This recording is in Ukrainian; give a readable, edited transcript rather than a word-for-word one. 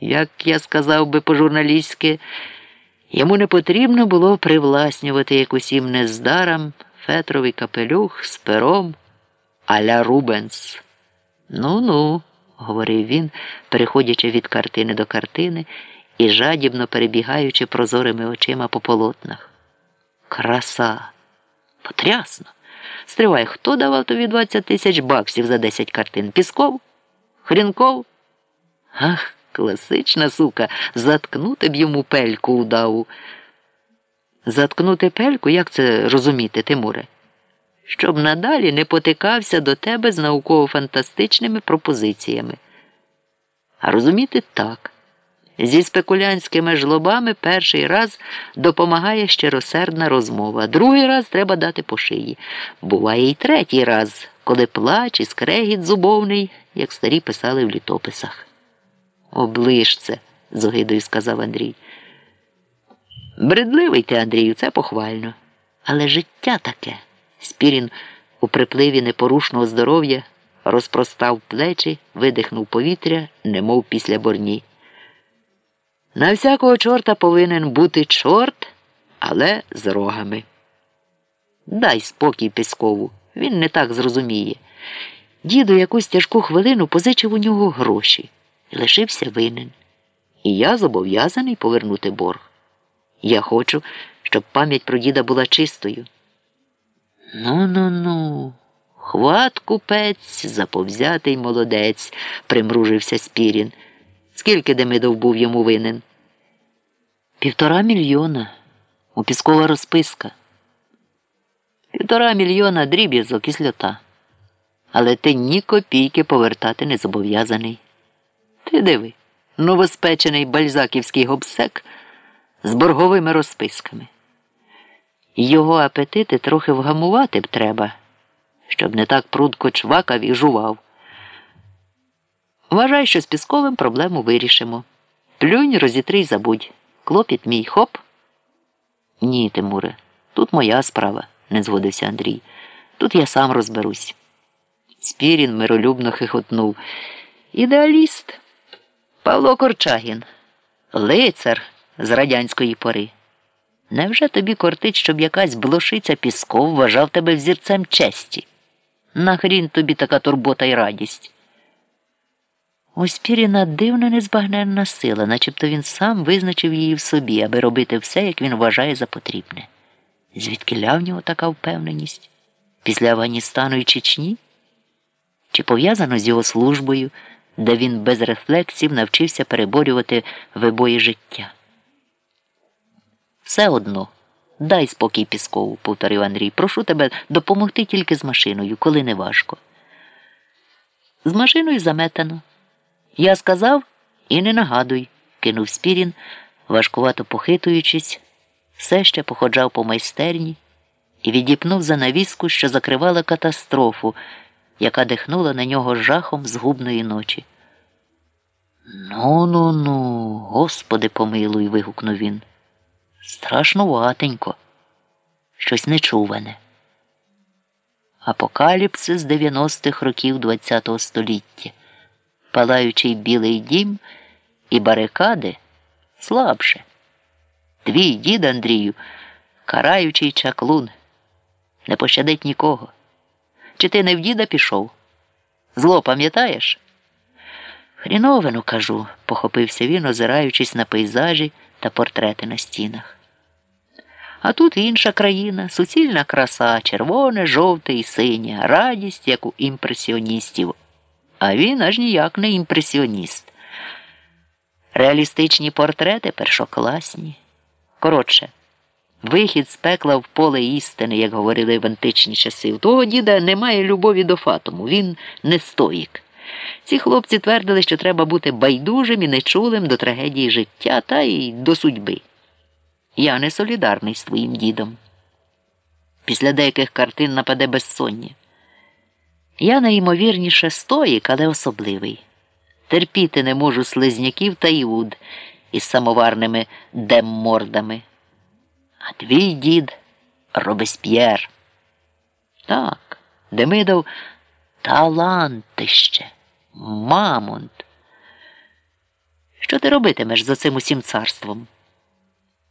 Як я сказав би по-журналістськи, йому не потрібно було привласнювати як усім нездарам фетровий капелюх з пером а-ля Рубенс. «Ну-ну», – говорив він, переходячи від картини до картини і жадібно перебігаючи прозорими очима по полотнах. «Краса! Потрясно! Стривай, хто давав тобі 20 тисяч баксів за 10 картин? Пісков? Хрінков? Ах, класична сука, заткнути б йому пельку удаву». «Заткнути пельку? Як це розуміти, Тимуре?» «Щоб надалі не потикався до тебе з науково-фантастичними пропозиціями. А розуміти так. Зі спекулянтськими жлобами перший раз допомагає щиросердна розмова, другий раз треба дати по шиї. Буває й третій раз, коли плач і скрегіт зубовний, як старі писали в літописах». «Оближ це», – з огидою сказав Андрій. «Бредливий ти, Андрію, це похвально. Але життя таке». Спірін у припливі непорушного здоров'я розпростав плечі, видихнув повітря, немов після борні. «На всякого чорта повинен бути чорт, але з рогами. Дай спокій Піскову, він не так зрозуміє. Діду якусь тяжку хвилину позичив у нього гроші і лишився винен. І я зобов'язаний повернути борг. Я хочу, щоб пам'ять про діда була чистою». «Ну-ну-ну, хват купець, заповзятий молодець», – примружився Спірін. «Скільки Демидов був йому винен?» «1,5 мільйона. У Піскова розписка». «1,5 мільйона дріб'язок і сльота. Але ти ні копійки повертати не зобов'язаний. Ти диви, новоспечений бальзаківський гобсек з борговими розписками. Його апетити трохи вгамувати б треба, щоб не так прудко чвакав і жував. Вважай, що з Пісковим проблему вирішимо. Плюнь, розітри й забудь. Клопіт мій, хоп». «Ні, Тимуре, тут моя справа», – не згодився Андрій. «Тут я сам розберусь». Спірін миролюбно хихотнув. «Ідеаліст. Павло Корчагін. Лицар з радянської пори. Невже тобі кортить, щоб якась блошиця Пісков вважав тебе взірцем честі? Нахрін тобі така турбота й радість?» У Спіріна дивна незбагненна сила, начебто він сам визначив її в собі, аби робити все, як він вважає за потрібне. Звідкіля в нього така впевненість? Після Афганістану і Чечні? Чи пов'язано з його службою, де він без рефлексів навчився переборювати вибої життя? «Все одно, дай спокій Піскову», – повторив Андрій. «Прошу тебе допомогти тільки з машиною, коли не важко». «З машиною заметано. Я сказав і не нагадуй», – кинув Спірін, важкувато похитуючись, все ще походжав по майстерні і відіпнув занавіску, що закривала катастрофу, яка дихнула на нього жахом згубної ночі. «Ну-ну-ну, Господи помилуй», – вигукнув він. «Страшнуватенько. Щось нечуване. Апокаліпсис 90-х років ХХ століття. Палаючий Білий дім і барикади слабше. Твій дід, Андрію, караючий чаклун, не пощадить нікого. Чи ти не в діда пішов? Зло пам'ятаєш?» «Хріновину, кажу», – похопився він, озираючись на пейзажі та портрети на стінах. «А тут інша країна, суцільна краса, червоне, жовте і синє, радість, як у імпресіоністів. А він аж ніяк не імпресіоніст. Реалістичні портрети першокласні. Коротше, вихід з пекла в поле істини, як говорили в античні часи. У того діда немає любові до фатуму, він не стоїк. Ці хлопці твердили, що треба бути байдужим і нечулим до трагедії життя та й до судьби. Я не солідарний з твоїм дідом. Після деяких картин нападе безсоння. Я найімовірніше стоїк, але особливий. Терпіти не можу слизняків та іуд із самоварними деммордами. А твій дід – Робесп'єр. Так, Демидов – талантище, мамонт. Що ти робитимеш за цим усім царством?